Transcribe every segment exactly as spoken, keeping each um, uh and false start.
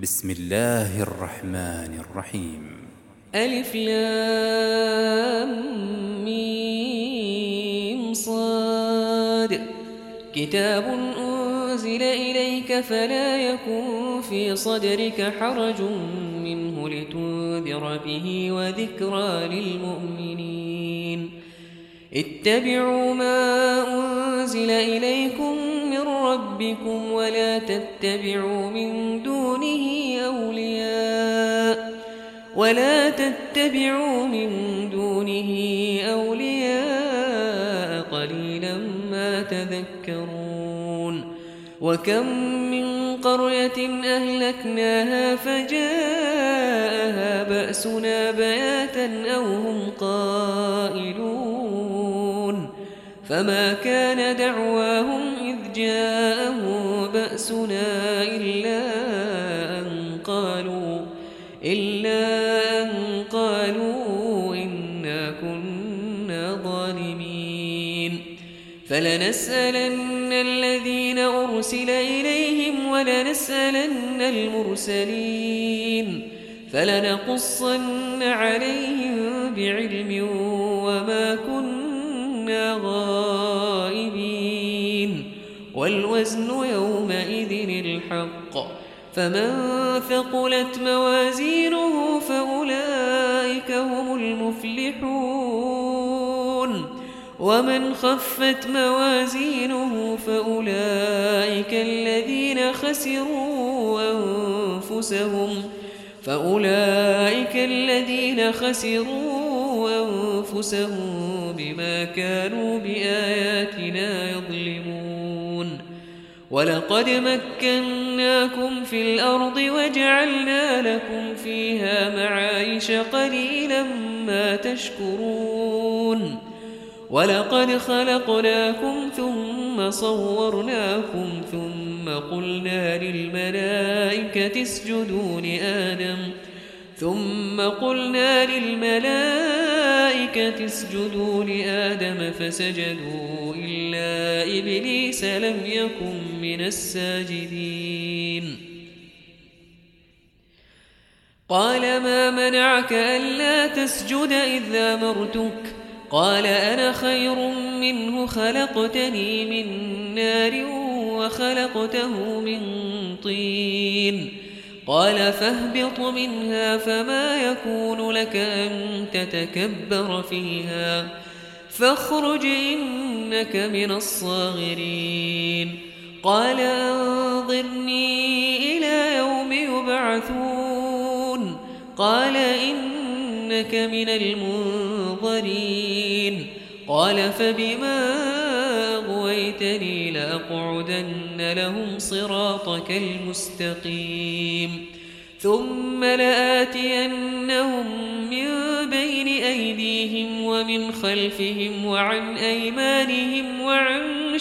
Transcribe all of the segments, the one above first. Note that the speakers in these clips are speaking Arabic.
بسم الله الرحمن الرحيم. ألف لام ميم صاد. كتاب أنزل إليك فلا يكن في صدرك حرج منه لتنذر به وذكرى للمؤمنين. اتبعوا ما أنزل إليكم من ربكم ولا تتبعوا من دونه أولياء ولا تتبعوا من دونه أولياء قليلا ما تذكرون. وكم من قرية أهلكناها فجاءها بأسنا بياتا أو هم قائلون فما كان دعواهم إذ جاءهم بأسنا إلا أن قالوا إلا أن قالوا إنا كنا ظالمين. فلنسألن الذين أرسل إليهم ولنسألن المرسلين فلنقصن عليهم بعلم وما كنا غائبين. والوزن يومئذ الحق فمن ثقلت موازينه فأولئك هم المفلحون ومن خفت موازينه فأولئك الذين خسروا أنفسهم فأولئك الذين خسروا أنفسهم بما كانوا بآياتنا يظلمون. ولقد مكناكم في الأرض وجعلنا لكم فيها معايش قليلا ما تشكرون. ولقد خلقناكم ثم صورناكم ثم قلنا للملائكة اسجدوا لآدم ثم قلنا للملائكة اسجدوا لآدم فسجدوا إلا إبليس لم يكن من الساجدين. قال ما منعك ألا تسجد إذ أمرتك قال أنا خير منه خلقتني من نار وخلقته من طين. قال فاهبط منها فما يكون لك أن تتكبر فيها فاخرج إنك من الصاغرين. قال أنظرني إلى يوم يبعثون قال إنك من المنظرين. قال فبما أغويتني لأقعدن لهم صراطك المستقيم ثم لآتينهم من بين أيديهم ومن خلفهم وعن أيمانهم وعن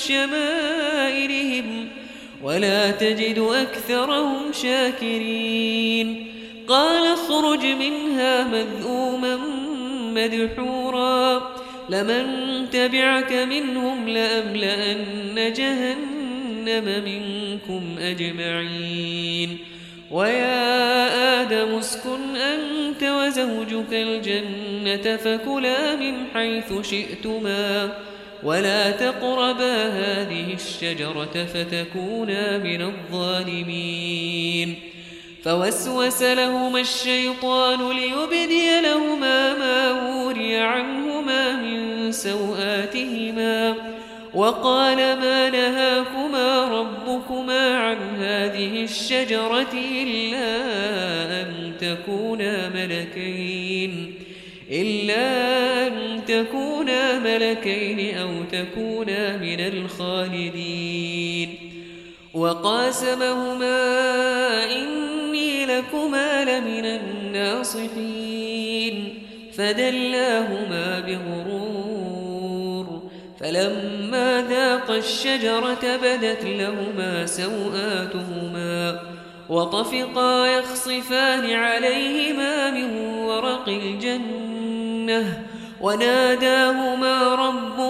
شمائلهم ولا تجد أكثرهم شاكرين. قال اخرج منها مذءوما مدحورا لمن تبعك منهم لأملأن جهنم منكم أجمعين. ويا آدم اسكن أنت وزوجك الجنة فكلا من حيث شئتما ولا تقربا هذه الشجرة فتكونا من الظالمين. فوسوس لهما الشيطان ليبدي لهما ما وري عنهما من سوآتهما وقال ما نهاكما ربكما عن هذه الشجرة إلا أن تكونا ملكين إلا أن تكونا ملكين أو تكونا من الخالدين. وقاسمهما إني لكما لمن الناصحين فدلاهما بغرور فلما ذاقا الشجرة بدت لهما سوآتهما وطفقا يخصفان عليهما من ورق الجنة وناداهما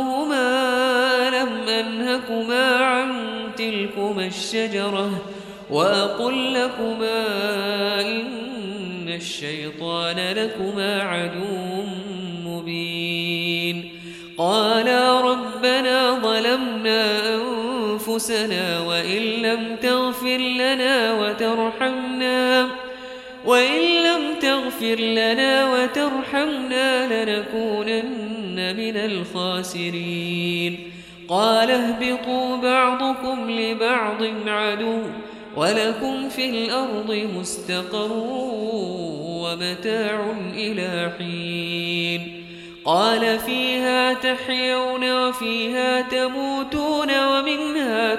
ربهما ألم أنهكما عن تلكما الشجرة وأقل لكما إن الشيطان لكما عدو مبين قالا ربنا ظلمنا أنفسنا وإن لم تغفر لنا وترحمنا وإن لم تغفر لنا وترحمنا لنكونن من الخاسرين قال اهبطوا بعضكم لبعض عدو ولكم في الأرض مستقر ومتاع إلى حين قال فيها تحيون وفيها تموتون ومنها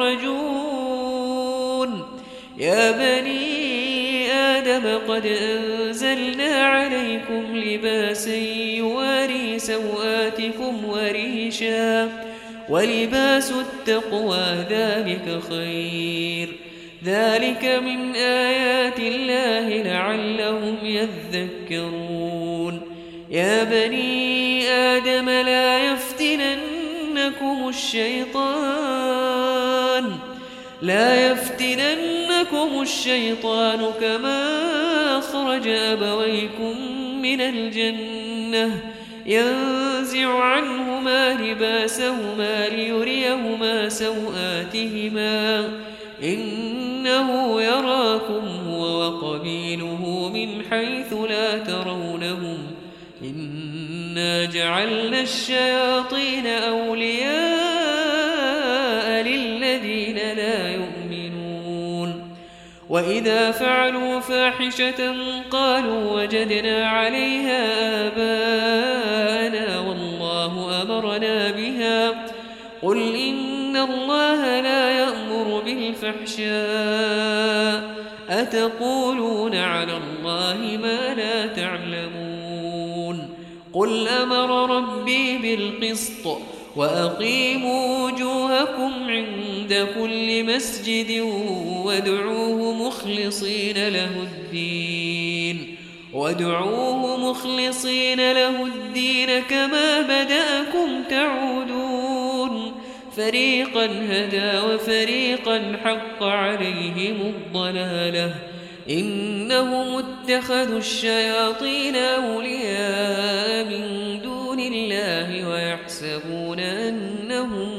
تخرجون يا بني آدم قد أنزلنا عليكم لباسا يواري سوآتكم وريشا ولباس التقوى ذلك خير ذلك من آيات الله لعلهم يذكرون يا بني آدم لا يفتننكم الشيطان لا يفتننكم الشيطان كما أخرج أبويكم من الجنة ينزع عنهما لباسهما ليريهما سوآتهما إنه يراكم هو وقبيله من حيث لا ترونهم إنا جعلنا الشياطين أولياء للذين لا يؤمنون وإذا فعلوا فاحشة قالوا وجدنا عليها آباءنا والله أمرنا بها قل إن الله لا يأمر بالفحشاء أتقولون على الله ما لا تعلمون قل أمر ربي بالقسط وأقيموا وجوهكم عند كل مسجد وادعوه مخلصين له الدين وادعوه مخلصين له الدين كما بدأكم تعودون فريقا هدى وفريقا حق عليهم الضلالة إنهم اتخذوا الشياطين أولياء من دون الله ويحسبون أنهم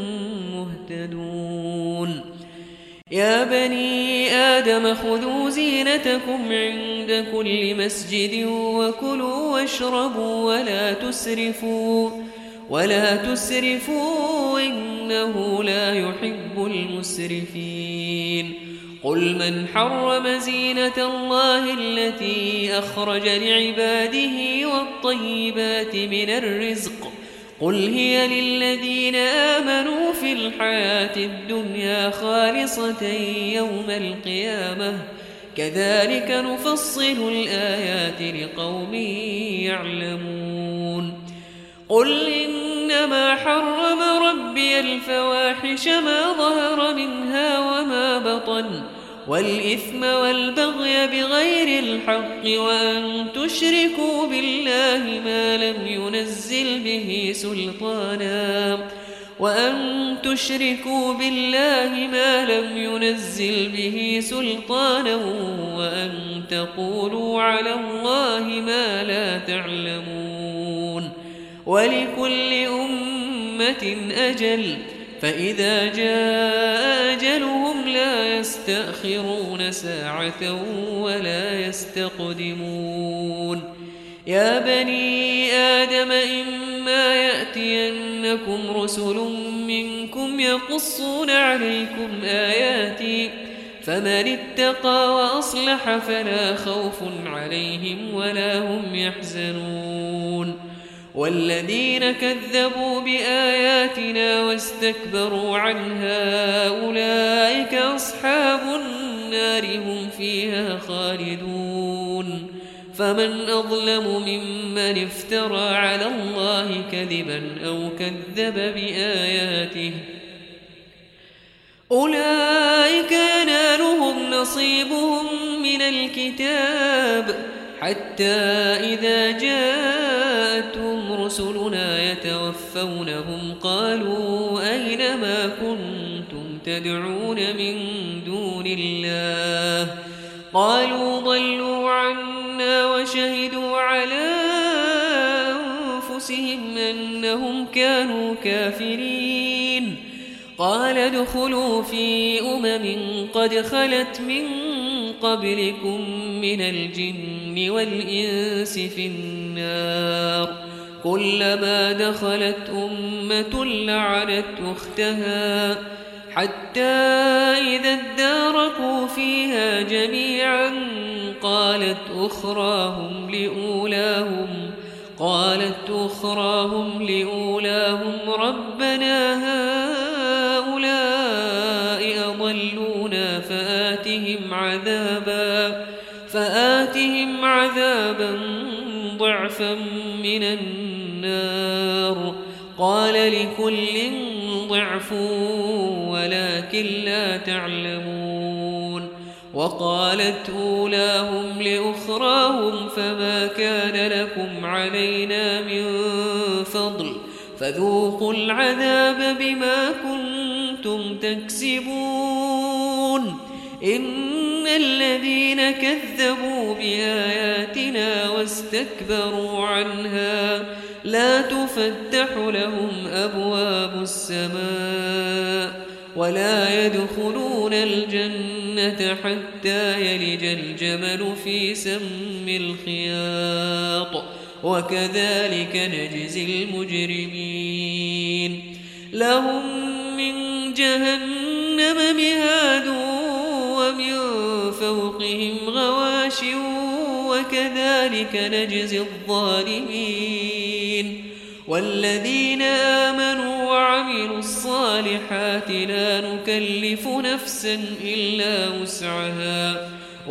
مهتدون يا بني آدم خذوا زينتكم عند كل مسجد وكلوا واشربوا ولا تسرفوا ولا تسرفوا إنه لا يحب المسرفين قل من حرم زينة الله التي أخرج لعباده والطيبات من الرزق قل هي للذين آمنوا في الحياة الدنيا خالصة يوم القيامة كذلك نفصل الآيات لقوم يعلمون قل إنما حرم ربي الفواحش ما ظهر منها وما بطن والإثم والبغي بغير الحق وأن تشركوا بالله ما لم ينزل به سلطانا وأن تشركوا بالله ما لم ينزل به سلطانا وأن تقولوا على الله ما لا تعلمون ولكل أمة أجل فإذا جاء أجلهم لا يستأخرون ساعة ولا يستقدمون يا بني آدم إما يأتينكم رسل منكم يقصون عليكم آياتي فمن اتقى وأصلح فلا خوف عليهم ولا هم يحزنون والذين كذبوا بآياتنا واستكبروا عنها أولئك أصحاب النار هم فيها خالدون فمن أظلم ممن افترى على الله كذبا أو كذب بآياته أولئك ينالهم نصيبهم من الكتاب حتى إذا جاءتهم رسلنا يتوفونهم قالوا أين ما كنتم تدعون من دون الله قالوا ضلوا عنا وشهدوا على أنفسهم أنهم كانوا كافرين قال ادخلوا في أمم قد خلت من قبلكم من الجن والإنس في النار كلما دخلت أمة لعنت أختها حتى إذا اداركوا فيها جميعا قالت أخراهم لأولاهم قالت أخراهم لأولاهم ربنا هؤلاء أضلونا فآتهم عذابا فآتهم عذابا ضعفا من النار قال لكل ضعف ولكن لا تعلمون وقالت أولاهم لأخراهم فما كان لكم علينا من فضل فذوقوا العذاب بما كنتم تكسبون إن الذين كذبوا بآياتنا واستكبروا عنها لا تفتح لهم أبواب السماء ولا يدخلون الجنة حتى يلج الجمل في سم الخياط وكذلك نجزي المجرمين لهم من جهنم مهاد ومن فوقهم غواش وكذلك نجزي الظالمين والذين آمنوا وعملوا الصالحات لا نكلف نفسا إلا وسعها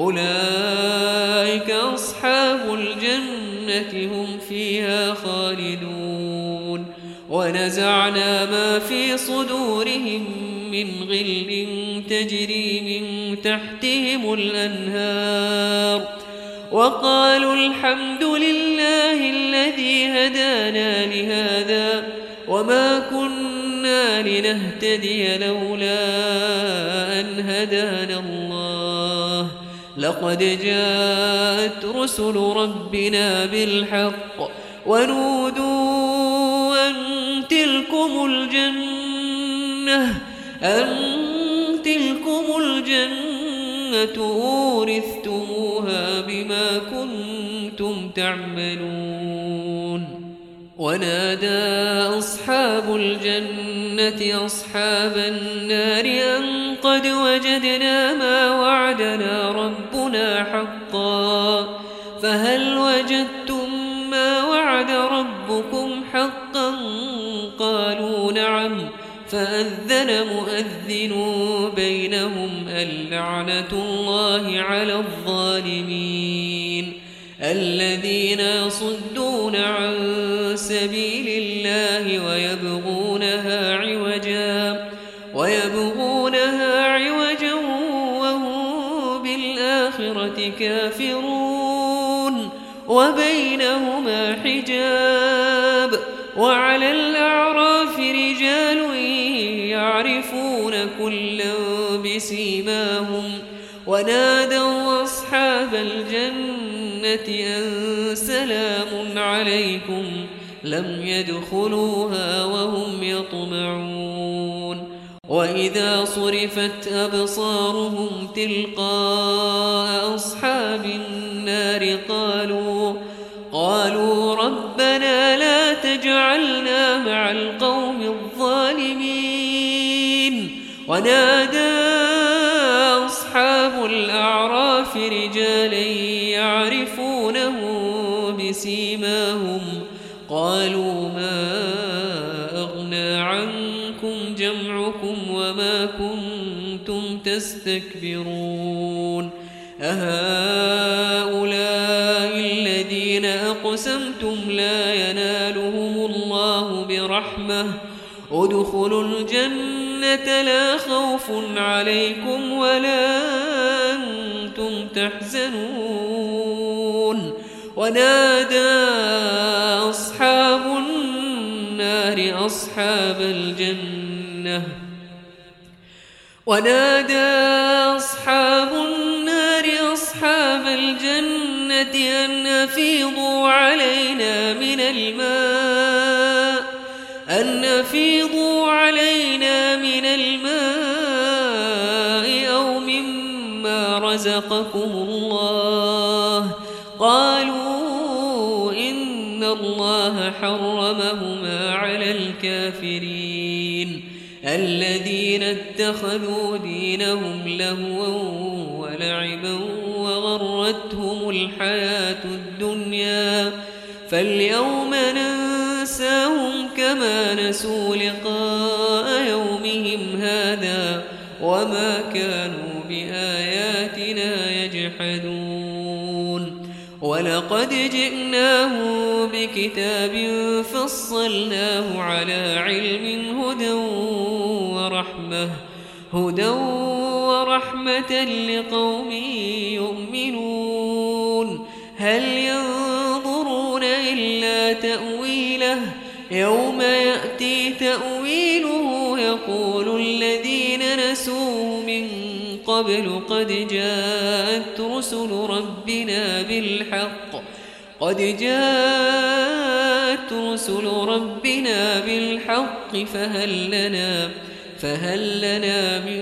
أولئك أصحاب الجنة هم فيها خالدون ونزعنا ما في صدورهم من غل تجري من تحتهم الأنهار وقالوا الحمد لله الذي هدانا لهذا وما كنا لنهتدي لولا أن هدانا الله لقد جاءت رسل ربنا بالحق ونودوا أن تلكم الجنة أن تلكم الجنة أورثتموها بما كنتم تعملون ونادى أصحاب الجنة أصحاب النار أن قد وجدنا ما وعدنا ربنا حقا فهل وجدتم ما وعد ربكم حقا قالوا نعم فأذن مؤذن بينهم اللعنة الله على الظالمين الذين يصدون عن سبيل الله ويبغونها عوجا ويبغونها عوجا وهم بالآخرة كافرون وبينهما حجاب وعلى الأعراف رجال يعرفون كلا بسيماهم ونادوا أصحاب الجنة أن سلام عليكم لم يدخلوها وهم يطمعون وإذا صرفت أبصارهم تلقاء أصحاب النار قالوا قالوا ربنا لا تجعلنا مع القوم الظالمين ونادى أصحاب الأعراف رجالا يعرفونه بسيماهم قالوا ما أغنى عنكم جمعكم وما كنتم تستكبرون أهؤلاء الذين أقسمتم لا ينالهم الله برحمة ادخلوا الجنة لا خوف عليكم ولا أنتم تحزنون ونادى أصحاب النار أصحاب الجنة ونادى أصحاب النار أصحاب الجنة أن أفيضوا علينا من الماء أن أفيضوا علينا من الماء أو مما رزقكم الله. قالوا إن الله حرمهما على الكافرين الذين اتخذوا دينهم لهوا ولعبا وغرتهم الحياة الدنيا فاليوم ننساهم كما نسوا لقاء يومهم هذا وما كانوا بآياتنا يجحدون. ولقد جئناهم بكتاب فصلناه على علم هدى ورحمة هدى ورحمة لقوم يؤمنون. هل ينظرون إلا تأويله يوم يأتي تأويله يقول الذين نسوه من قبل قد جاءت رسل ربنا بالحق قد جاءت رسل ربنا بالحق فهل لنا فهل لنا من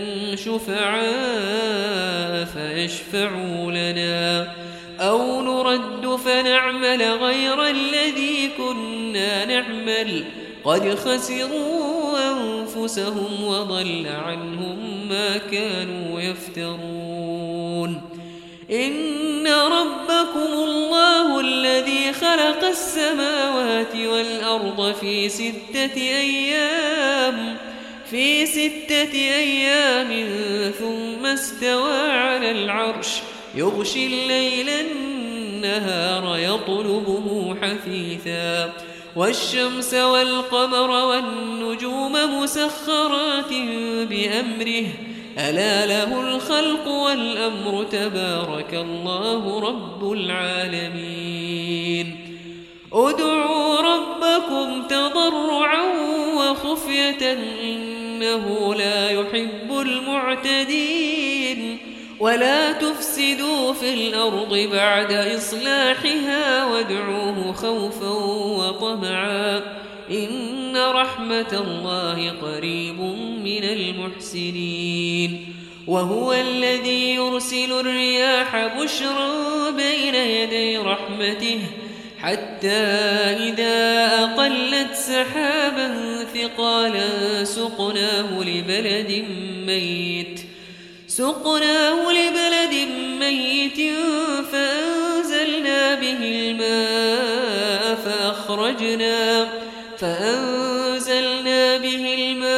شفعاء فيشفعوا لنا أو نرد فنعمل غير الذي كنا نعمل قد خسروا أنفسهم وضل عنهم ما كانوا يفترون. إن ربكم الله الذي خلق السماوات والأرض في ستة أيام في ستة أيام ثم استوى على العرش يغشي الليل النهار يطلبه حثيثا والشمس والقمر والنجوم مسخرات بأمره ألا له الخلق والأمر تبارك الله رب العالمين. ادعوا ربكم تضرعا وخفية إنه لا يحب المعتدين. ولا تفسدوا في الأرض بعد إصلاحها وادعوه خوفا وطمعا إن رحمة الله قريب من المحسنين. وهو الذي يرسل الرياح بشرا بين يدي رحمته حتى إذا أقلت سحابا ثقالا سقناه لبلد ميت سقناه لبلد ميت فأنزلنا به الماء فأخرجنا فأنزلنا به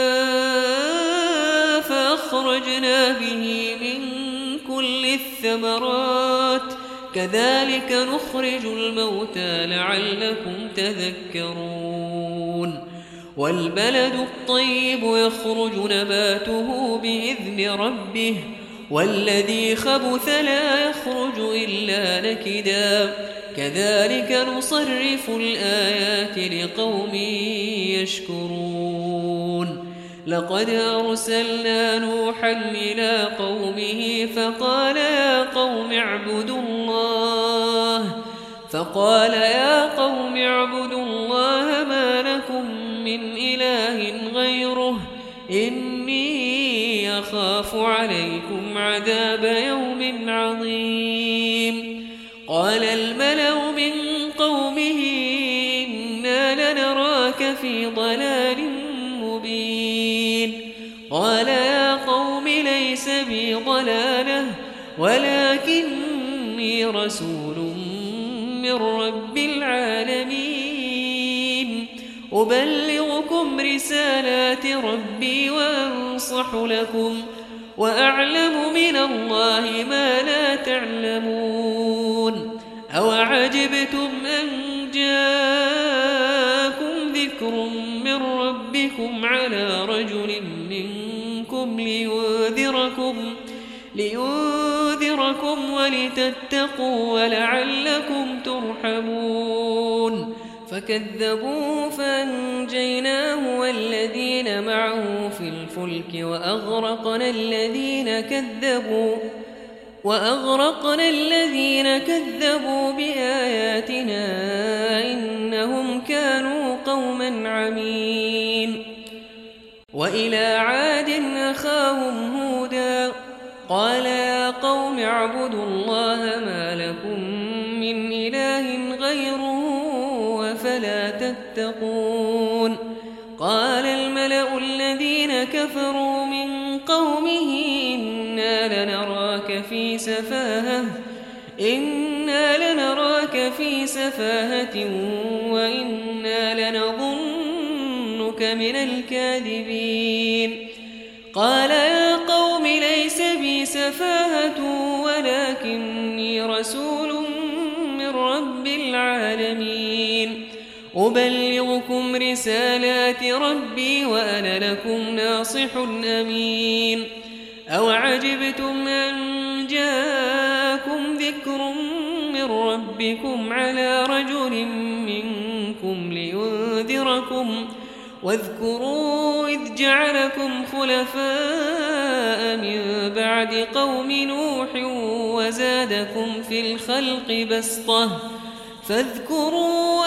الماء فأخرجنا به من كل الثمرات كذلك نخرج الموتى لعلكم تذكرون. والبلد الطيب يخرج نباته بإذن ربه والذي خبث لا يخرج إلا نكدا كذلك نصرف الآيات لقوم يشكرون. لقد أرسلنا نوحا إلى قومه فقال يا قوم اعبدوا الله فقال يا قوم اعبدوا الله ما لكم من إله غيره إني أخاف عليكم عذاب يوم عظيم. قال الملأ من قومه إنا لنراك في ضلال مبين. قال يا قوم ليس بي ضلالة ولكني رسول من رب العالمين أبلغكم رسالات ربي وأنصح لكم وأعلم من الله ما لا تعلمون. أوعجبتم أن جاءكم ذكر من ربكم على رجل منكم لينذركم لينذركم ولتتقوا ولعلكم ترحمون. فكذبوه فأنجيناه والذين معه في الفلك وأغرقنا الذين كذبوا وأغرقنا الذين كذبوا بآياتنا إنهم كانوا قوما عمين. وإلى عاد أخاهم هودا قال يا قوم اعبدوا الله ما لكم من إله غيره أفلا تتقون. قال الملأ الذين كفروا من قومه إنا لنراك في سفاهة إنا لنراك في سفاهة وإنا لنظنك من الكاذبين. قال يا قوم ليس بي سفاهة ولكني رسول من رب العالمين أبلغكم رسالات ربي وأنا لكم ناصح أمين. أوعجبتم أن جاءكم ذكر من ربكم على رجل منكم لينذركم واذكروا إذ جعلكم خلفاء من بعد قوم نوح وزادكم في الخلق بسطة فاذكروا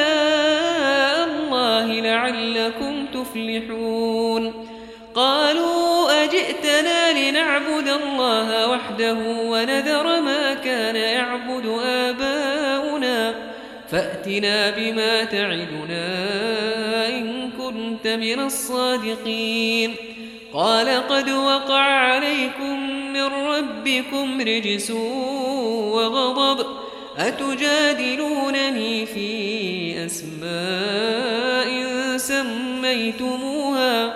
آلاء الله لعلكم تفلحون. قالوا أجئتنا لنعبد الله وحده ونذر ما كان يعبد آباؤنا فأتنا بما تعدنا إن كنت من الصادقين. قال قد وقع عليكم من ربكم رجس وغضب أتجادلونني في أسماء سميتموها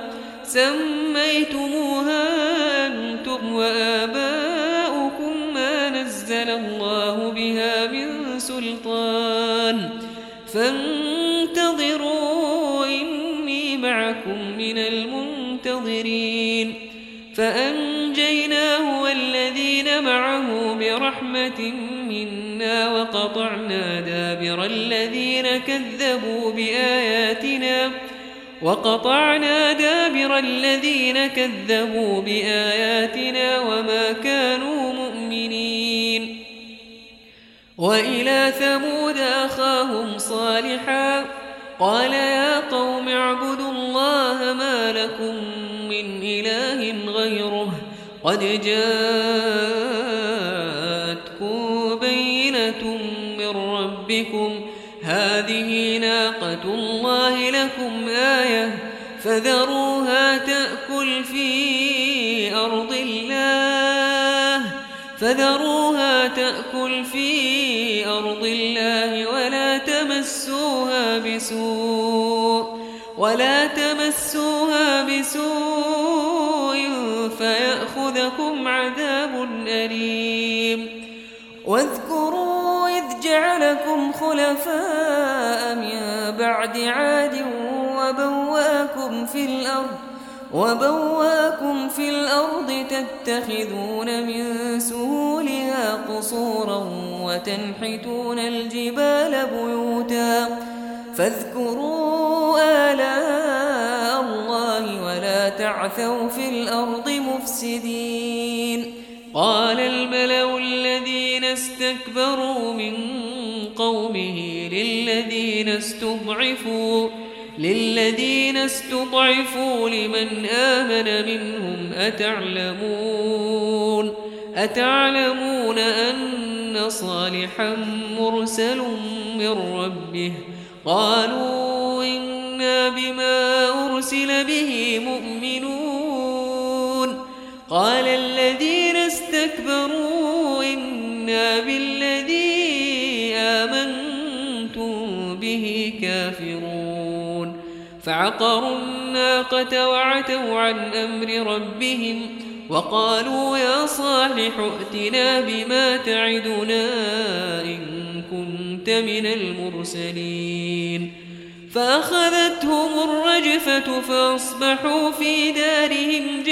سميتموها أنتم وآباؤكم ما نزل الله بها من سلطان فانتظروا إني معكم من المنتظرين. فأنجيناه والذين معه برحمة منا وقطعنا دابر الذين كذبوا بآياتنا وقطعنا دابر الذين كذبوا بآياتنا وما كانوا مؤمنين. وإلى ثمود أخاهم صالحا قال يا قوم اعبدوا الله ما لكم من إله غيره قد جاءتكم بينة من ربكم هذه ناقة الله لكم آية فذروها تأكل في أرض الله فذروها تأكل في أرض الله ولا تمسوها بسوء ولا تمسوها بسوء فيأخذكم عذاب أليم. واذكروا إذ جعلكم خلفاء من بعد عاد وبواكم في الأرض وبواكم في الأرض تتخذون من سهولها قصورا وتنحتون الجبال بيوتا فاذكروا آلاء الله ولا تعثوا في الأرض مفسدين. قال الملأ الذين استكبروا من قومه للذين استضعفوا للذين استضعفوا لمن آمن منهم أتعلمون أتعلمون أن صالحا مرسل من ربه قالوا إنا بما أرسل به مؤمنون. قال الذين استكبروا إنا بالذي آمنتم به كافرون. فعقروا الناقة وعتوا عن أمر ربهم وقالوا يا صالح ائتنا بما تعدنا إن كنت من المرسلين. فأخذتهم الرجفة فأصبحوا في دارهم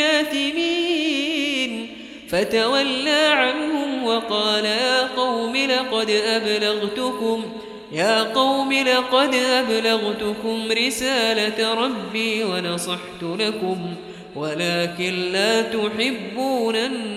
جاثمين فتولى عنهم وقال يا قوم لقد أبلغتكم يا قوم لقد أبلغتكم رسالة ربي ونصحت لكم ولكن لا تحبون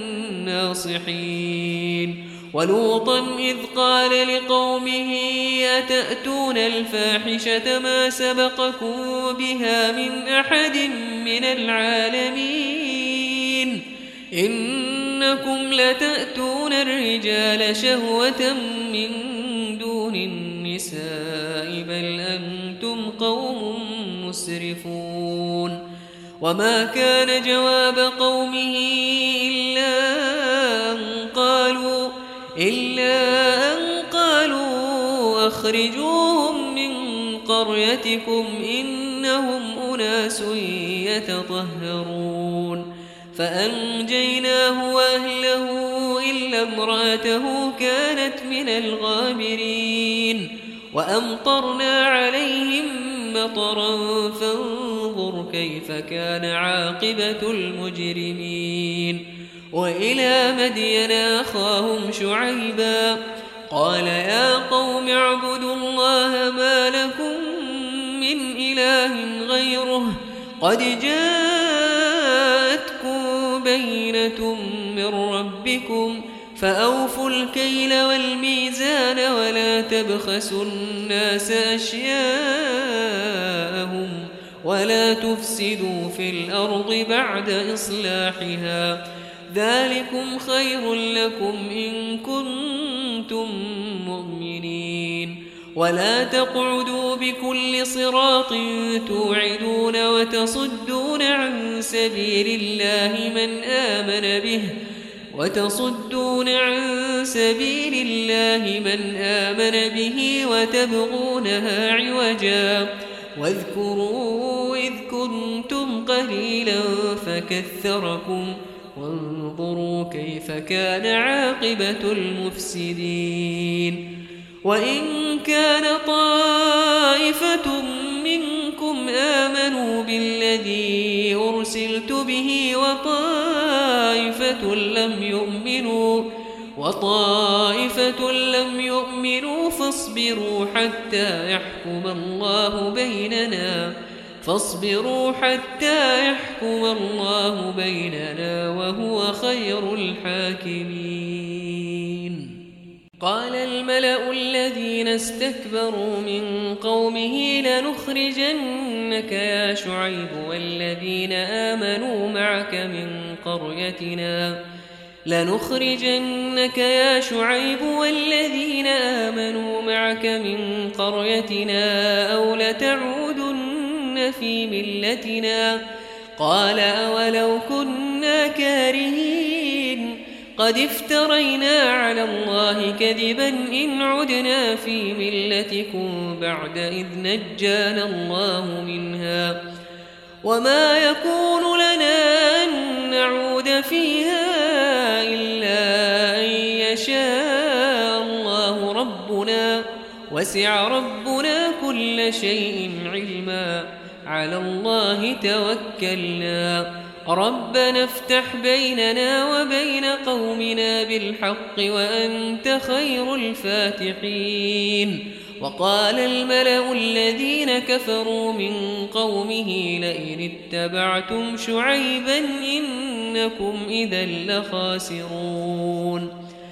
الناصحين ولوطا إذ قال لقومه أتأتون الفاحشة ما سبقكم بها من أحد من العالمين إنكم لتأتون الرجال شهوة من دون النساء بل أنتم قوم مسرفون وما كان جواب قومه إلا أن قالوا إلا أن قالوا أخرجوهم من قريتكم إنهم أناس يتطهرون فأنجيناه وأهله إلا امرأته كانت من الغابرين وأمطرنا عليهم مطرا فانظر كيف كان عاقبة المجرمين وإلى مدين أخاهم شعيبا قال يا قوم اعبدوا الله ما لكم من إله غيره قد جاءتكم بينة من ربكم فأوفوا الكيل والميزان ولا تبخسوا الناس أشياءهم ولا تفسدوا في الأرض بعد إصلاحها ذلكم خير لكم إن كنتم مؤمنين ولا تقعدوا بكل صراط توعدون وتصدون عن سبيل الله من آمن به وتصدون عن سبيل الله من آمن به وتبغونها عوجا واذكروا إذ كنتم قليلا فكثركم وانظروا كيف كان عاقبة المفسدين وإن كان طائفة منكم آمنوا بالذي أرسلت به وطائفة لم يؤمنوا وطائفة لم يؤمنوا فاصبروا حتى يحكم الله بيننا فاصبروا حتى يحكم الله بيننا وهو خير الحاكمين قال الملأ الذين استكبروا من قومه لنخرجنك يا شعيب والذين آمنوا معك من قريتنا لنخرجنك يا شعيب والذين آمنوا معك من قريتنا أو لتعودن في ملتنا قال أولو كنا كارهين قد افترينا على الله كذبا إن عدنا في ملتكم بعد إذ نجانا الله منها وما يكون لنا أن نعود فيها إلا أن يشاء الله ربنا وسع ربنا كل شيء علما على الله توكلنا ربنا افتح بيننا وبين قومنا بالحق وأنت خير الفاتحين وقال الملأ الذين كفروا من قومه لئن اتبعتم شعيبا إنكم إذا لخاسرون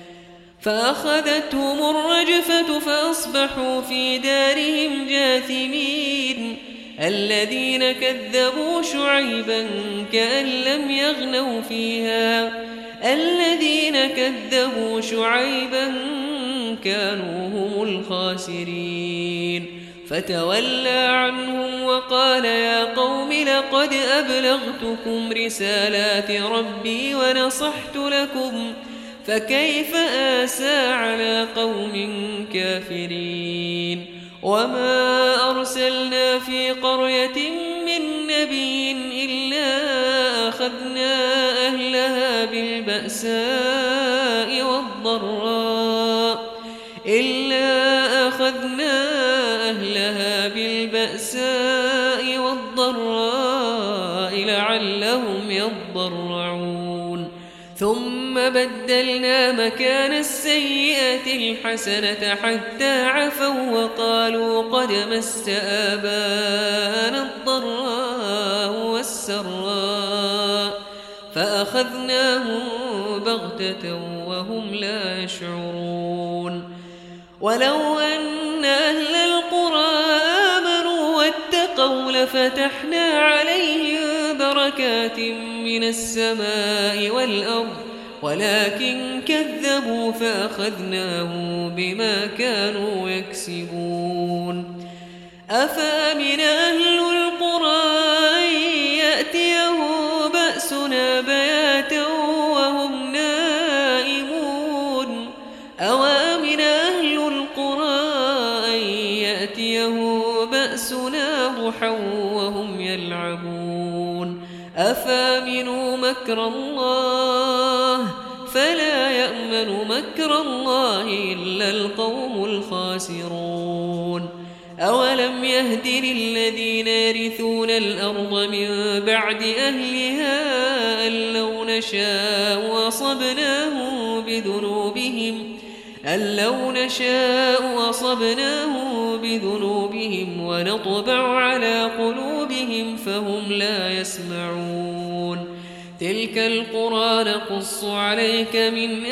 فأخذتهم الرجفة فأصبحوا في دارهم جاثمين الذين كذبوا شعيبا كأن لم يغنوا فيها الذين كذبوا شعيبا كانوا هم الخاسرين فتولى عنهم وقال يا قوم لقد أبلغتكم رسالات ربي ونصحت لكم فكيف آسى على قوم كافرين وما أرسلنا في قرية من نبي إلا أخذنا أهلها بالبأساء والضراء إلا أخذنا أهلها بالبأساء والضراء لعلهم يضرعون ثم بدلنا مكان السيئة الحسنة حتى عفوا وقالوا قد مس آباءنا الضراء والسراء فأخذناهم بغتة وهم لا يشعرون ولو أن أهل القرى آمنوا واتقوا لفتحنا عليهم بركات من السماء والأرض ولكن كذبوا فأخذناهم بما كانوا يكسبون أفأمن أهل القرى أن يأتيهم بأسنا بياتا وهم نائمون أوأمن أهل القرى أن يأتيهم بأسنا ضحى وهم يلعبون أفأمنوا مكر الله فلا يأمن مكر الله إلا القوم الخاسرون أولم يهد للذين يرثون الأرض من بعد أهلها أن لو نشاء أصبناهم بذنوبهم أن لو نشاء أصبناهم بذنوبهم ونطبع على قلوبهم فهم لا يسمعون تلك القرى نقص عليك من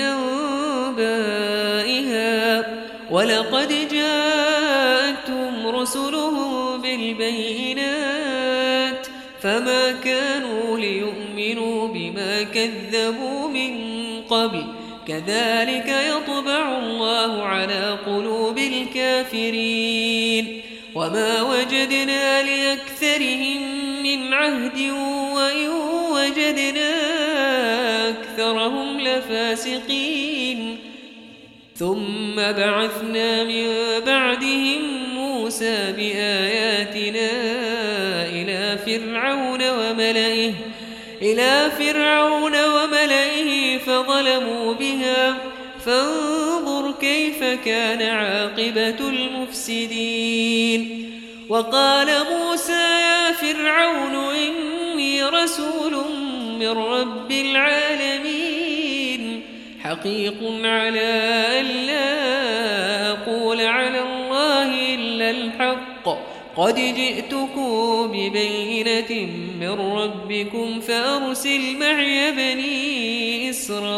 أنبائها ولقد جاءتهم رسلهم بالبينات فما كانوا ليؤمنوا بما كذبوا من قبل كذلك يطبع الله على قلوب الكافرين وما وجدنا لأكثرهم من عهد وإن وجدنا أكثرهم لفاسقين ثم بعثنا من بعدهم موسى بآياتنا إلى فرعون وملئه إلى فرعون وملئه فظلموا بها فانظر كيف كان عاقبة المفسدين وقال موسى يا فرعون إني رسول من رب العالمين حقيق على ألا أقول على الله إلا الحق قد جئتكم ببينة من ربكم فأرسل معي بني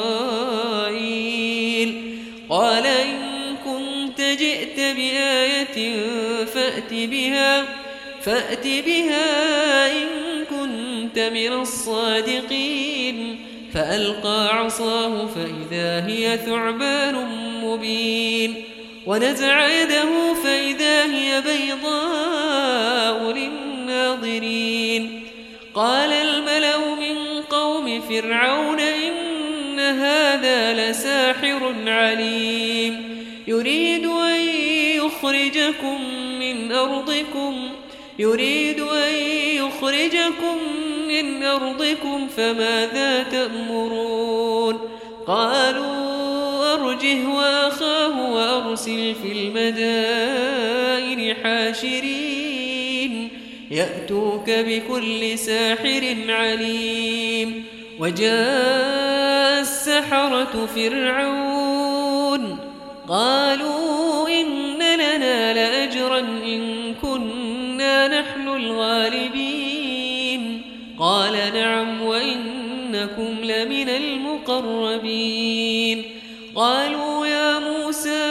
إسرائيل قال إن كنت جئت بآية فأت بها فأت بها إن كنت من الصادقين فألقى عصاه فإذا هي ثعبان مبين ونزع يده فإذا هي بيضاء للناظرين قال الملأ من قوم فرعون إن هذا لساحر عليم يريد أن يخرجكم من أرضكم يريد أن يخرجكم من أرضكم فماذا تأمرون قالوا أرجه وأخاه وأرسل في المدائن حاشرين يأتوك بكل ساحر عليم وجاء السحرة فرعون قالوا إن لنا لأجرا إن كنا نحن الغالبين قال نعم وإنكم لمن المقربين قالوا يا موسى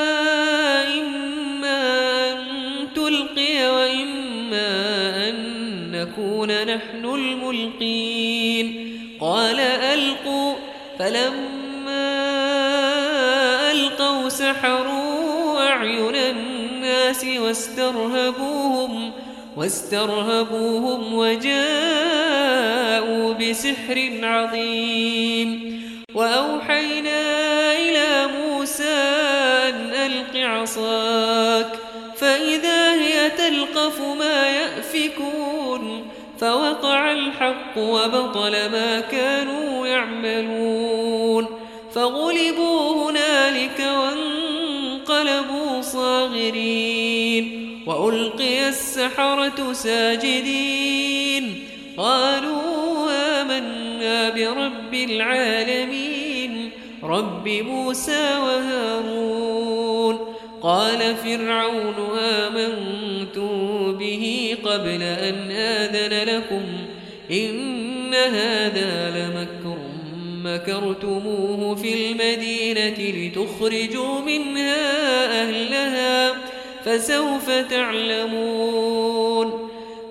إما أن تلقي وإما أن نكون نحن الملقين قال ألقوا فلما ألقوا سحروا أعين الناس واسترهبوهم واسترهبوهم وجاءوا بسحر عظيم وأوحينا إلى موسى أن ألق عصاك فإذا هي تلقف ما يأفكون فوقع الحق وبطل ما كانوا يعملون فغلبوا هنالك وانقلبوا صاغرين وألقي السحرة ساجدين قالوا آمنا برب العالمين رب موسى وهارون قال فرعون آمنتم به قبل أن آذن لكم إن هذا لمكر مكرتموه في المدينة لتخرجوا منها أهلها فسوف تعلمون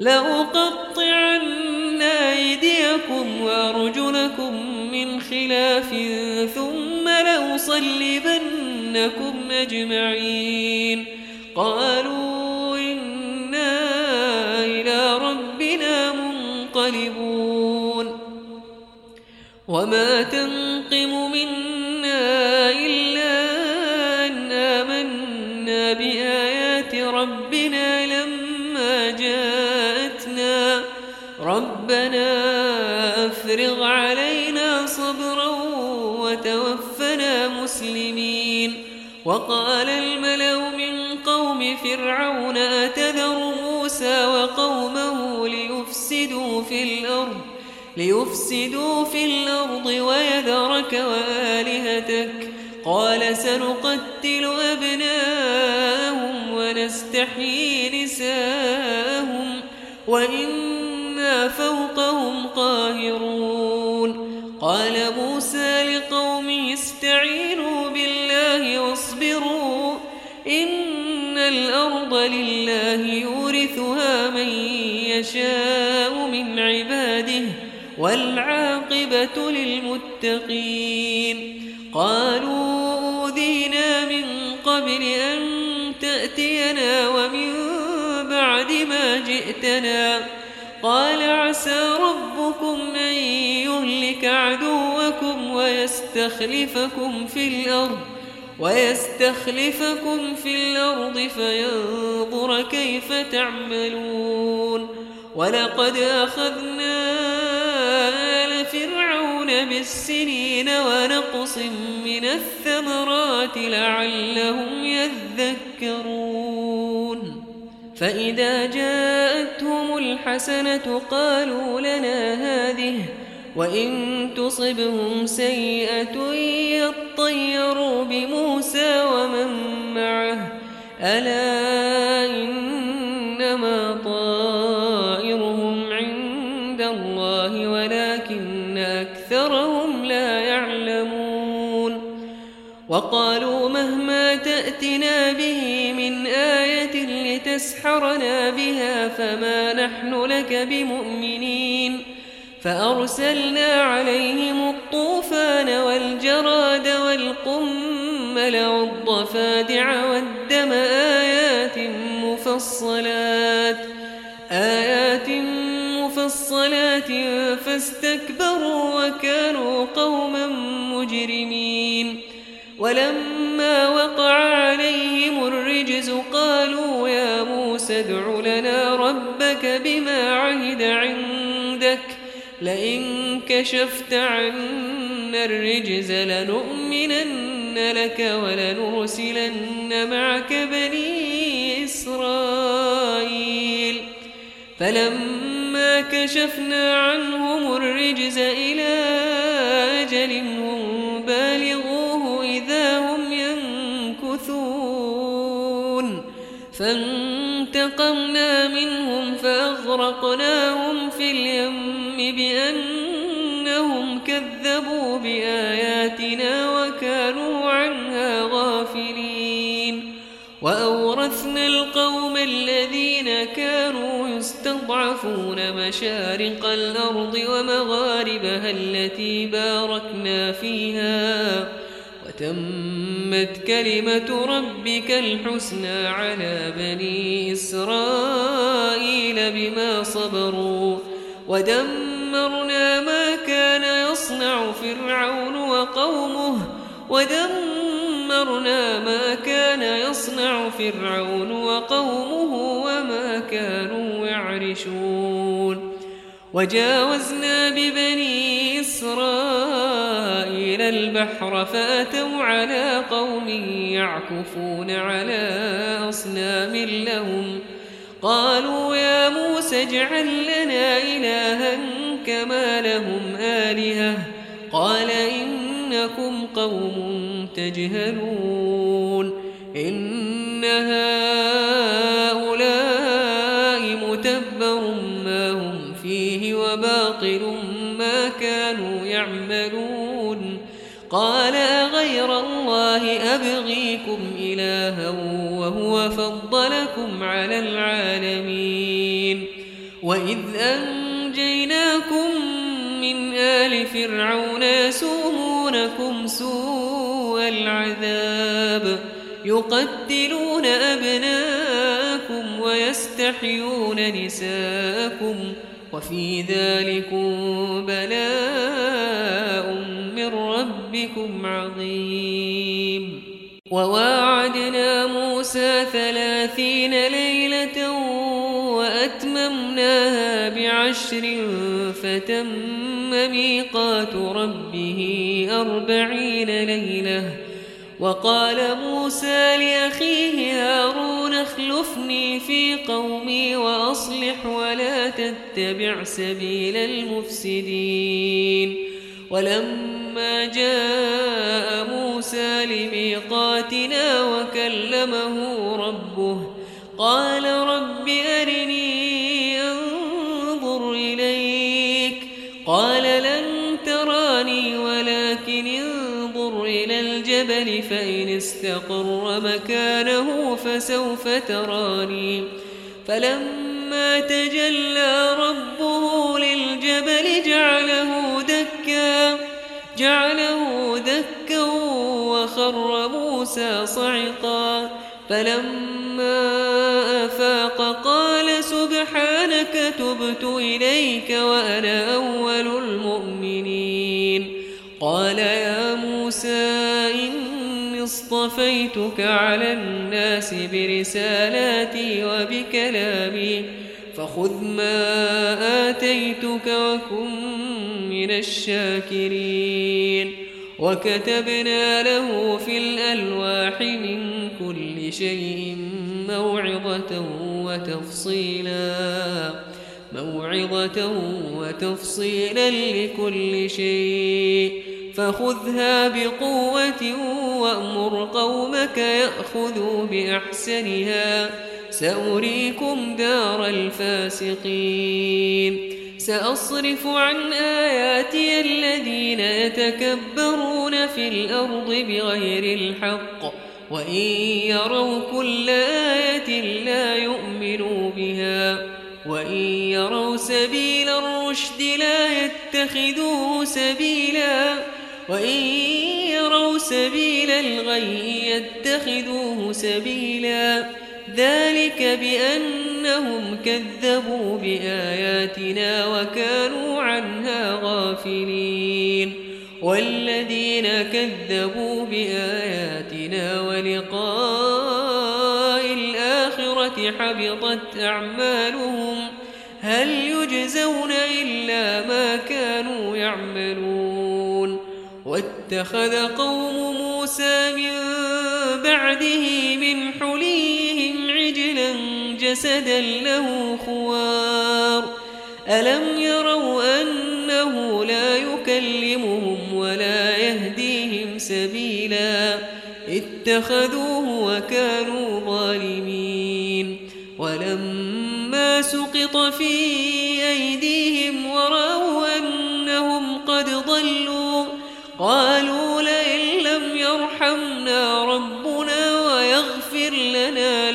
لأقطعن أيديكم وأرجلكم من خلاف ثم لأصلبنكم أجمعين قالوا إنا إلى ربنا منقلبون وما تنقم منا إلا أن آمنا بآيات ربنا لما جاءتنا ربنا أفرغ علينا صبرا وتوفنا مسلمين وقال الملأ من قوم فرعون أتذر موسى وقومه ليفسدوا في الأرض ليفسدوا في الأرض ويذرك وآلهتك قال سنقتل أبناءهم ونستحيي نساءهم وإنا فوقهم قاهرون قال موسى لقومه استعينوا بالله واصبروا إن الأرض لله يورثها من يشاء من عباده والعاقبة للمتقين قالوا أوذينا من قبل أن تأتينا ومن بعد ما جئتنا قال عسى ربكم أن يهلك عدوكم ويستخلفكم في الأرض ويستخلفكم في الأرض فينظر كيف تعملون ولقد أخذنا آل فرعون بالسنين ونقص من الثمرات لعلهم يذكرون فإذا جاءتهم الحسنة قالوا لنا هذه وإن تصبهم سيئة يطيروا بموسى ومن معه ألا إنما طائرهم عند الله ولكن أكثرهم لا يعلمون وقالوا مهما تأتنا به من آية لتسحرنا بها فما نحن لك بمؤمنين فأرسلنا عليهم الطوفان والجراد والقمل والضفادع والدم آيات مفصلات آيات مفصلات فاستكبروا وكانوا قوما مجرمين ولما وقع عليهم الرجز قالوا يا موسى ادع لنا ربك بما عهد عندك لئن كشفت عنا الرجز لنؤمنن لك ولنرسلن معك بني إسرائيل فلما كشفنا عنهم الرجز إلى أجل هم بالغوه إذا هم ينكثون فانتقمنا منهم فأغرقناهم في اليم بأنهم كذبوا بآياتنا وكانوا عنها غافلين وأورثنا القوم الذين كانوا يستضعفون مشارق الأرض ومغاربها التي باركنا فيها وتمت كلمة ربك الحسنى على بني إسرائيل بما صبروا ودمرنا ما كان يصنع فرعون وقومه ودمرنا ما كان يصنع فرعون وقومه وما كانوا يعرشون وجاوزنا ببني إسرائيل البحر فأتوا على قوم يعكفون على أصنام لهم قالوا يا موسى اجعل لنا إلها كما لهم آلهة قال إن إنكم قوم تجهلون إن هؤلاء متبر ما هم فيه وباطل ما كانوا يعملون قال أغير الله أبغيكم إلها وهو فضلكم على العالمين وإذ أنجيناكم من آل فرعون يسومونكم سوء العذاب يقتلون أبناءكم ويستحيون نساءكم وفي ذلكم بلاء من ربكم عظيم وواعدنا موسى ثلاثين ليلة وأتممناها بعشر فتم ميقات ربه أربعين ليلة وقال موسى لأخيه هارون اخلفني في قومي وأصلح ولا تتبع سبيل المفسدين ولما جاء موسى لميقاتنا وكلمه ربه قال رب أرني أنظر إليك قال لن تراني ولكن انظر إلى الجبل فإن استقر مكانه فسوف تراني فلما تجلى ربه للجبل جعله دكا جعله دكا وخر موسى صعقا فلما أفاق قال سبحانك تبت إليك وأنا أول المؤمنين قال يا موسى إني اصطفيتك على الناس برسالاتي وبكلامي فخذ ما آتيتك وكن من الشاكرين وكتبنا له في الألواح من كل شيء موعظة وتفصيلا موعظة وتفصيلا لكل شيء فخذها بقوة وأمر قومك يأخذوا بأحسنها سأريكم دار الفاسقين سأصرف عن آياتي الذين يتكبرون في الأرض بغير الحق وإن يروا كل آية لا يؤمنوا بها وإن يروا سبيل الرشد لا يتخذوه سبيلا وإن يروا سبيل الغي يتخذوه سبيلا ذلك بأنهم كذبوا بآياتنا وكانوا عنها غافلين والذين كذبوا بآياتنا ولقاء الآخرة حبطت أعمالهم هل يجزون إلا ما كانوا يعملون واتخذ قوم موسى من بعده من حليهم عجلا جسدا له خوار ألم يروا أنه لا يكلمهم ولا يهديهم سبيلا اتخذوه وكانوا ظالمين ولما سقط في أيديهم ورأوا أنهم قد ضلوا قالوا لئن لم يرحمنا ربنا ويغفر لنا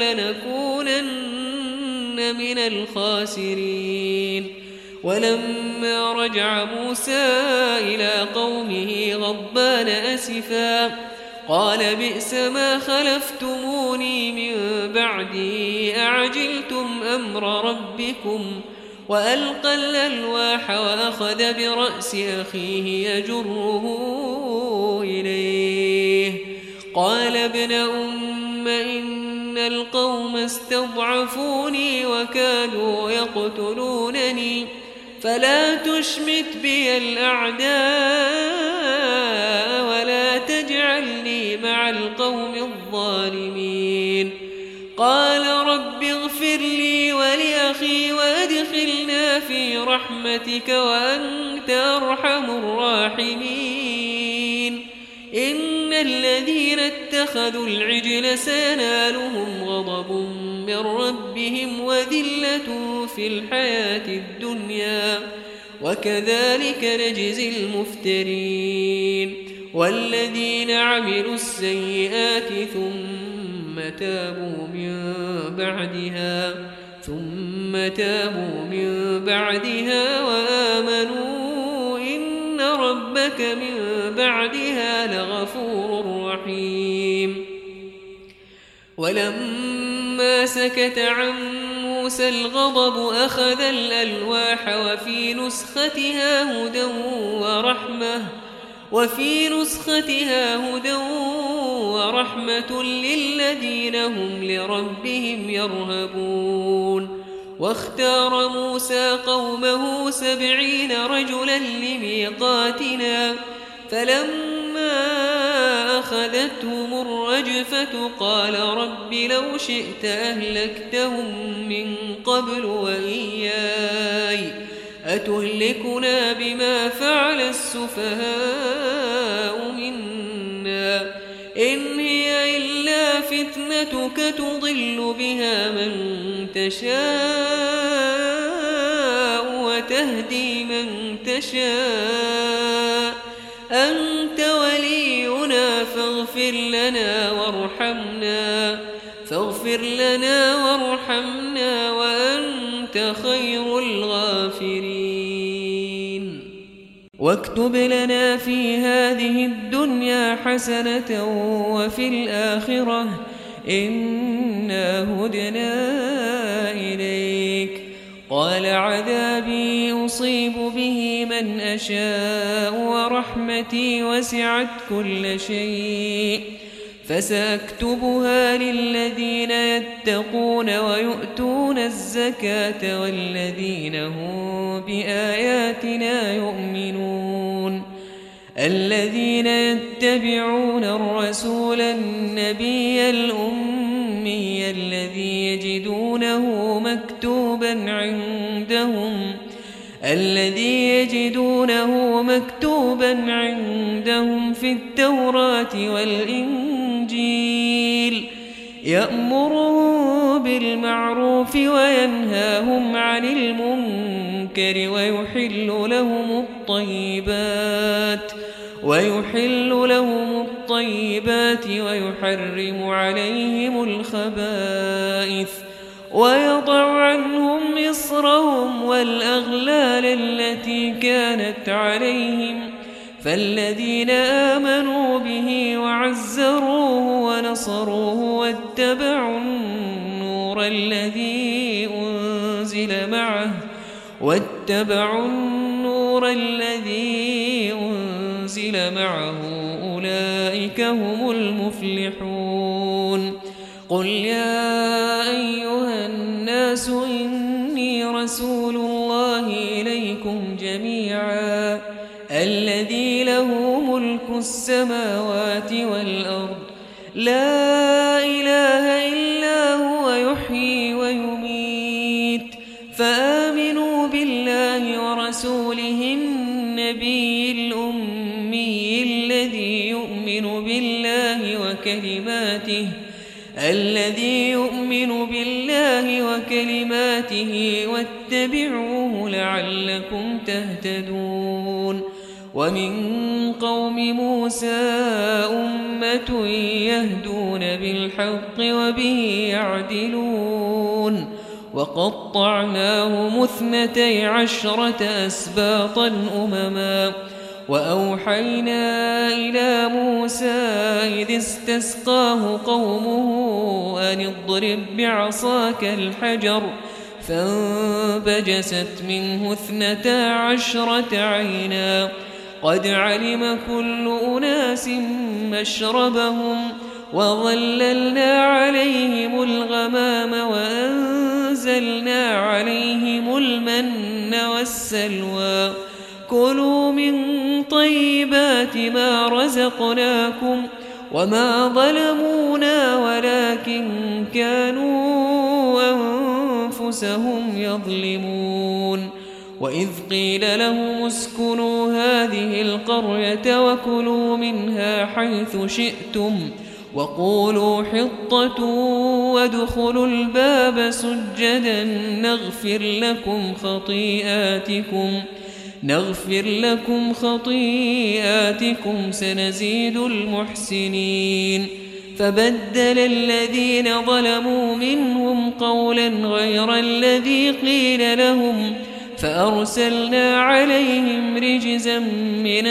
لنكونن من الخاسرين ولما رجع موسى إلى قومه غضبان أسفا قال بئس ما خلفتموني من بعدي أعجلتم أمر ربكم وألقى الألواح وأخذ برأس أخيه يجره إليه قال ابن أم إن القوم استضعفوني وكادوا يقتلونني فلا تشمت بي الأعداء ولا تجعلني مع القوم الظالمين قال رب اغفر لي ولأخي وأدخلنا في رحمتك وأنت أرحم الراحمين إن الذين اتخذوا العجل سينالهم غضب من ربهم وذلة في الحياة الدنيا وكذلك نجزي المفترين والذين عملوا السيئات ثم تابوا من بعدها ثم تابوا من بعدها وآمنوا إن ربك من بعدها لغفور رحيم ولما سكت عن موسى الغضب أخذ الألواح وفي نسختها هدى ورحمة وفي نسختها هدى ورحمة للذين هم لربهم يرهبون واختار موسى قومه سبعين رجلا لميقاتنا فلما أخذتهم الرجفة قال رب لو شئت أهلكتهم من قبل وإياي أتهلكنا بما فعل السفهاء منا إن هي إلا فتنتك تضل بها من تشاء وتهدي من تشاء أنت ولينا فاغفر لنا وارحمنا فاغفر لنا وارحمنا وأنت خير الغافرين واكتب لنا في هذه الدنيا حسنة وفي الآخرة إنا هدنا إليك قال عذابي أصيب به من أشاء ورحمتي وسعت كل شيء فسأكتبها للذين يتقون ويؤتون الزكاة والذين هم بآياتنا يؤمنون الذين يتبعون الرسول النبي الأمي الذي يجدونه مكتوبا عندهم الذي يجدونه مكتوبا عندهم في التوراة والإنجيل يأمرهم بالمعروف وينهاهم عن المنكر ويحل لهم الطيبات ويحل لهم الطيبات ويحرم عليهم الخبائث ويضع عنهم إصرهم والأغلال التي كانت عليهم فالذين آمنوا به وعزروه ونصروه واتبعوا النور الذي أنزل معه واتبعوا النور الذي أنزل معه أولئك هم المفلحون قل يا أيها الناس إني رسول الله إليكم جميعا الذي له ملك السماوات والأرض لا إله إلا هو يحيي ويميت فآمنوا بالله ورسوله النبي الأمي الذي يؤمن بالله وكلماته الذي يؤمن بالله وكلماته واتبعوه لعلكم تهتدون ومن قوم موسى أمة يهدون بالحق وبه يعدلون وقطعناهم اثنتي عشرة أسباطا أمما وأوحينا إلى موسى إذ استسقاه قومه أن اضرب بعصاك الحجر فانبجست منه اثنتا عشرة عينا قد علم كل أناس مشربهم وظللنا عليهم الغمام وأنزلنا عليهم المن والسلوى كلوا من طيبات ما رزقناكم وما ظلمونا ولكن كانوا أنفسهم يظلمون وإذ قيل لهم اسكنوا هذه القرية وكلوا منها حيث شئتم وقولوا حطة وادخلوا الباب سجدا نغفر لكم خطيئاتكم نغفر لكم خطيئاتكم سنزيد المحسنين فبدل الذين ظلموا منهم قولا غير الذي قيل لهم فأرسلنا عليهم رجزا من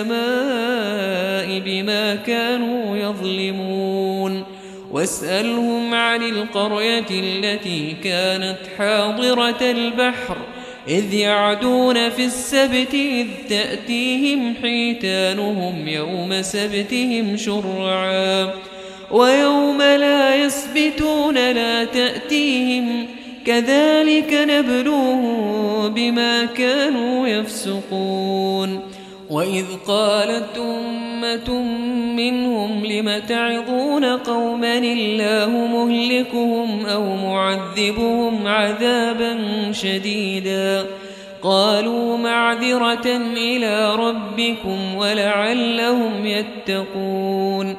السماء بما كانوا يظلمون واسألهم عن القرية التي كانت حاضرة البحر إذ يعدون في السبت إذ تأتيهم حيتانهم يوم سبتهم شرعا ويوم لا يسبتون لا تأتيهم كذلك نبلوهم بما كانوا يفسقون وإذ قالت أمة منهم لم تعظون قوما الله مهلكهم أو معذبهم عذابا شديدا قالوا معذرة إلى ربكم ولعلهم يتقون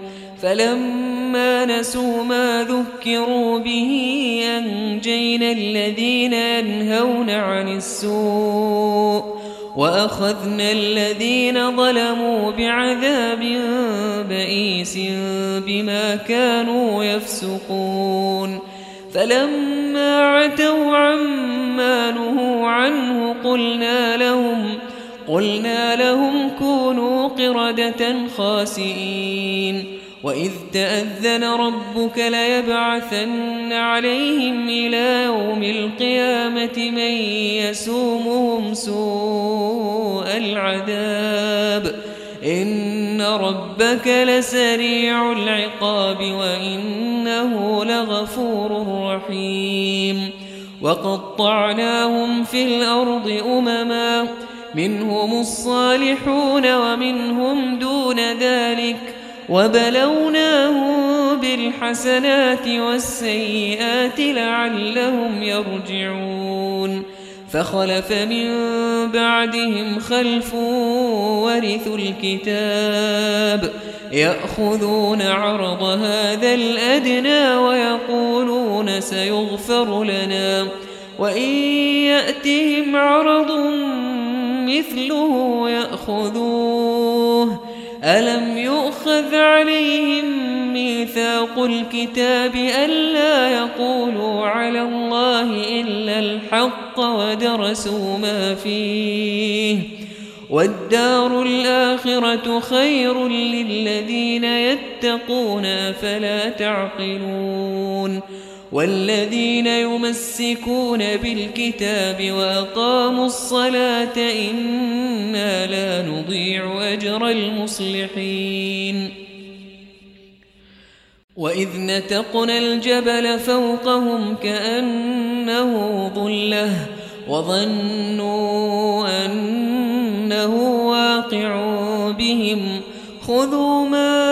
فلما نسوا ما ذكروا به أنجينا الذين ينهون عن السوء وأخذنا الذين ظلموا بعذاب بئيس بما كانوا يفسقون فلما عتوا عما نهوا عنه قلنا لهم قلنا لهم كونوا قردة خاسئين وإذ تأذن ربك ليبعثن عليهم إلى يوم القيامة من يسومهم سوء العذاب إن ربك لسريع العقاب وإنه لغفور رحيم وقطعناهم في الأرض أمما منهم الصالحون ومنهم دون ذلك وبلوناهم بالحسنات والسيئات لعلهم يرجعون فخلف من بعدهم خلف ورثوا الكتاب يأخذون عرض هذا الأدنى ويقولون سيغفر لنا وإن يأتهم عرض مثله يأخذوه ألم يؤخذ عليهم ميثاق الكتاب ألا يقولوا على الله إلا الحق ودرسوا ما فيه والدار الآخرة خير للذين يتقون فلا تعقلون والذين يمسكون بالكتاب وأقاموا الصلاة إنا لا نضيع أجر المصلحين وإذ نتقنا الجبل فوقهم كأنه ظلة وظنوا أنه واقع بهم خذوا ما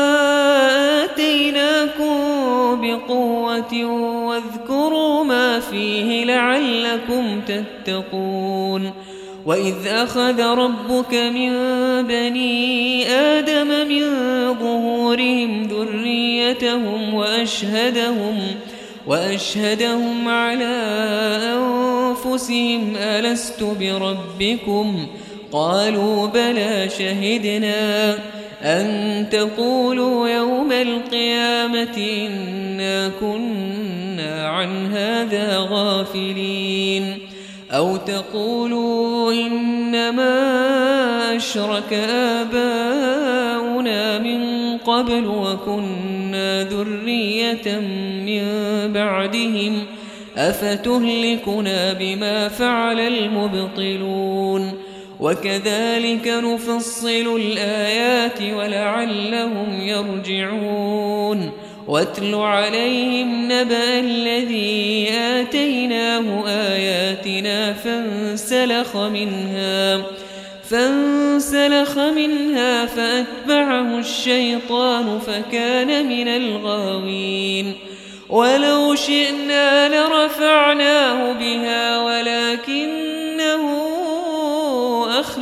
آتيناكم بقوة واذكروا ما فيه لعلكم تتقون وإذ أخذ ربك من بني آدم من ظهورهم ذريتهم وأشهدهم وأشهدهم على أنفسهم ألست بربكم قالوا بلى شهدنا أن تقولوا يوم القيامة إنا كنا عن هذا غافلين أو تقولوا إنما أشرك آباؤنا من قبل وكنا ذرية من بعدهم أفتهلكنا بما فعل المبطلون وكذلك نفصل الآيات ولعلهم يرجعون واتل عليهم نبأ الذي آتيناه آياتنا فانسلخ منها فانسلخ منها فأتبعه الشيطان فكان من الغاوين ولو شئنا لرفعناه بها ولكنه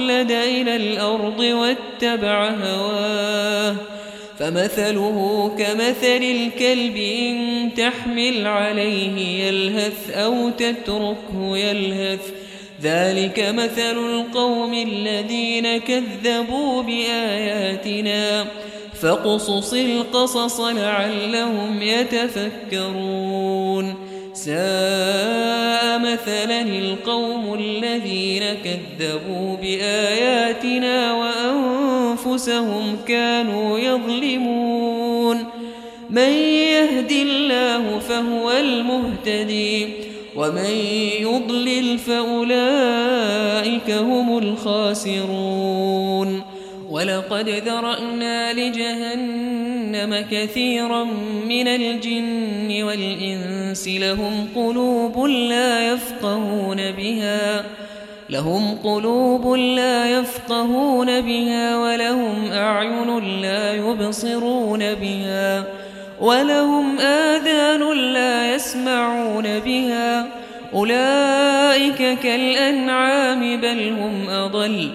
أخلد إلى الأرض واتبع هواه فمثله كمثل الكلب إن تحمل عليه يلهث أو تتركه يلهث ذلك مثل القوم الذين كذبوا بآياتنا فاقصص القصص لعلهم يتفكرون ساء مثلا القوم الذين كذبوا بآياتنا وأنفسهم كانوا يظلمون من يهد الله فهو المهتدي ومن يضلل فأولئك هم الخاسرون ولقد ذرأنا لجهنم كثيرا من الجن والإنس لهم قلوب لا يفقهون بها لهم قلوب لا يفقهون بها ولهم أعين لا يبصرون بها ولهم آذان لا يسمعون بها أولئك كالأنعام بل هم أضل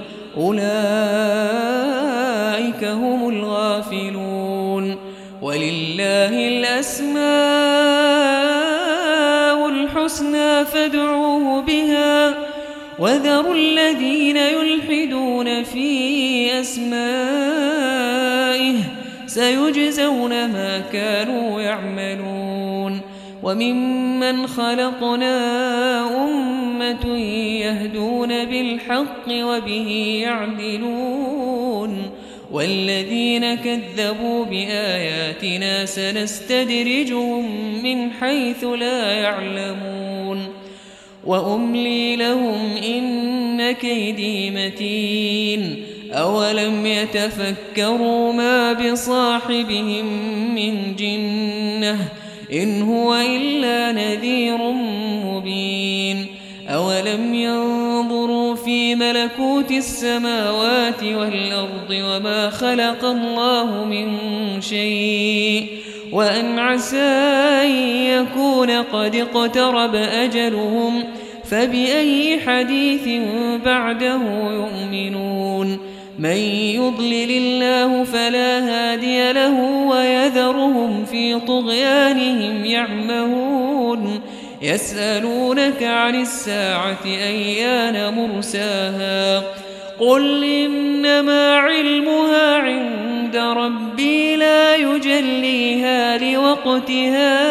أولئك هم الغافلون ولله الأسماء الحسنى فادعوه بها وذروا الذين يلحدون في أسمائه سيجزون ما كانوا يعملون وممن خلقنا أمة يهدون بالحق وبه يعدلون والذين كذبوا بآياتنا سنستدرجهم من حيث لا يعلمون وأملي لهم إن كيدي متين أولم يتفكروا ما بصاحبهم من جنة إن هو إلا نذير مبين أولم ينظروا في ملكوت السماوات والأرض وما خلق الله من شيء وأن عسى أن يكون قد اقترب أجلهم فبأي حديث بعده يؤمنون من يضلل الله فلا هادي له ويذرهم في طغيانهم يعمهون يسألونك عن الساعة أيان مرساها قل إنما علمها عند ربي لا يجليها لوقتها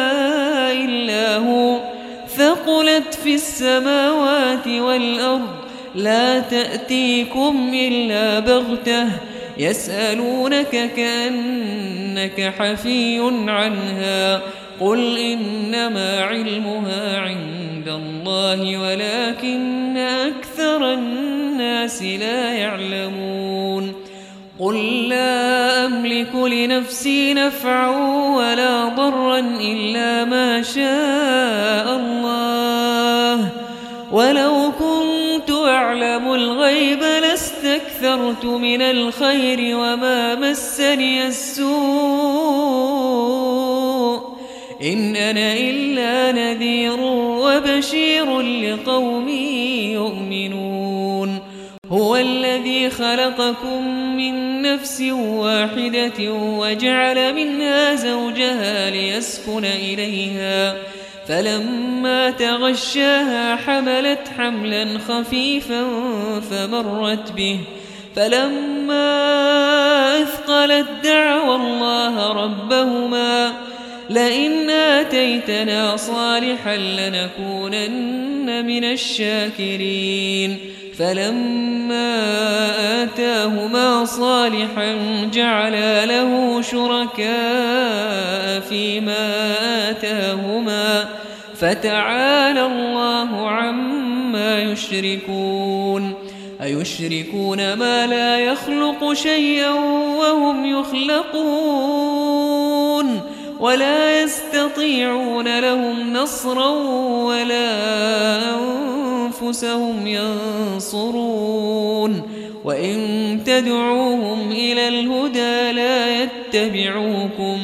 إلا هو ثقلت في السماوات والأرض لا تأتيكم إلا بغتة يسألونك كأنك حفي عنها قل إنما علمها عند الله ولكن أكثر الناس لا يعلمون قل لا أملك لنفسي نفعا ولا ضرا إلا ما شاء الله ولو كنت أعلم الغيب لاستكثرت من الخير وما مسني السوء إن أنا إلا نذير وبشير لقوم يؤمنون هو الذي خلقكم من نفس واحدة وجعل منها زوجها ليسكن إليها فلما تغشاها حملت حملا خفيفا فمرت به فلما أثقلت دعوا الله ربهما لئن آتيتنا صالحا لنكونن من الشاكرين فلما آتاهما صالحا جعلا له شركاء فيما آتاهما فتعالى الله عما يشركون أيشركون ما لا يخلق شيئا وهم يخلقون ولا يستطيعون لهم نصرا ولا أنفسهم ينصرون وإن تدعوهم إلى الهدى لا يتبعوكم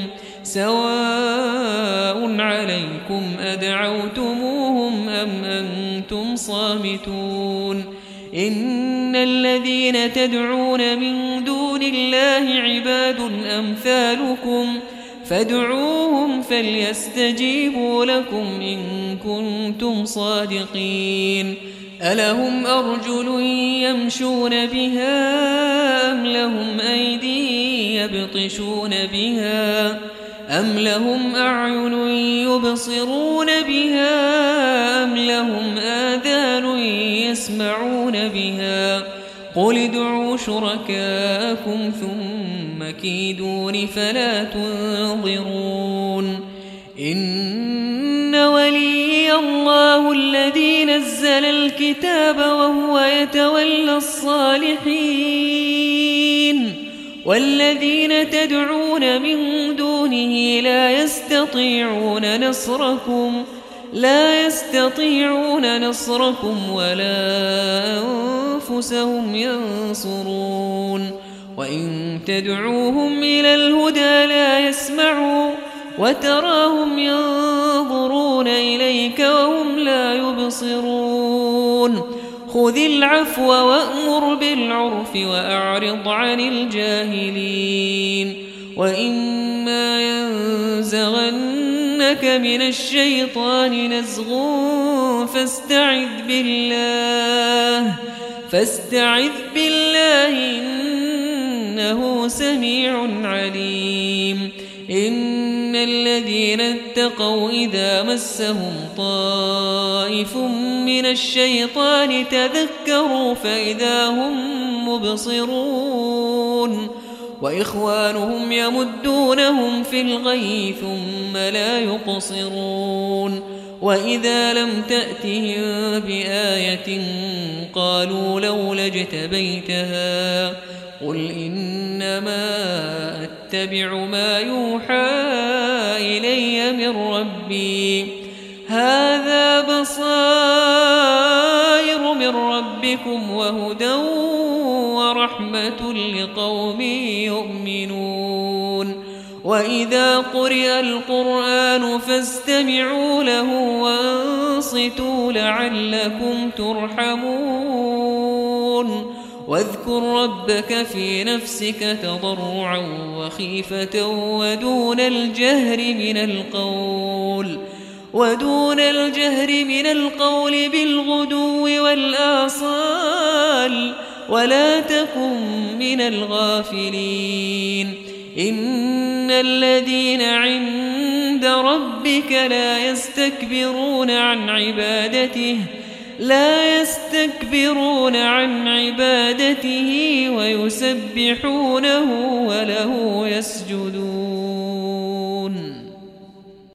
سواء عليكم أدعوتموهم أم أنتم صامتون إن الذين تدعون من دون الله عباد أمثالكم فادعوهم فليستجيبوا لكم إن كنتم صادقين ألهم أرجل يمشون بها أم لهم أيدي يبطشون بها أم لهم أعين يبصرون بها أم لهم آذان يسمعون بها قل ادعوا شركاءكم ثم كيدون فلا تنظرون إن ولي الله الذي نزل الكتاب وهو يتولى الصالحين والذين تدعون من دونه لا يستطيعون نصركم لا يستطيعون نصركم ولا أنفسهم ينصرون وإن تدعوهم إلى الهدى لا يسمعوا وتراهم ينظرون إليك وهم لا يبصرون خذ العفو وأمر بالعرف وأعرض عن الجاهلين وإما ينزغنك من الشيطان نزغ فاستعذ بالله فاستعذ بالله إنه سميع عليم إن الذين اتقوا إذا مسهم طائف من الشيطان تذكروا فإذا هم مبصرون وإخوانهم يمدونهم في الغي ثم لا يقصرون وإذا لم تأتهم بآية قالوا لولا اجتبيتها قل إنما أتبع ما يوحى إلي من ربي هذا بصائر من ربكم وهدى ورحمة لقوم يؤمنون وإذا قرئ القرآن فاستمعوا له وانصتوا لعلكم ترحمون واذكر ربك في نفسك تضرعا وخيفة ودون الجهر من القول ودون الجهر من القول بالغدو والآصال ولا تكن من الغافلين إن الذين عند ربك لا يستكبرون عن عبادته لا يستكبرون عن عبادته ويسبحونه وله يسجدون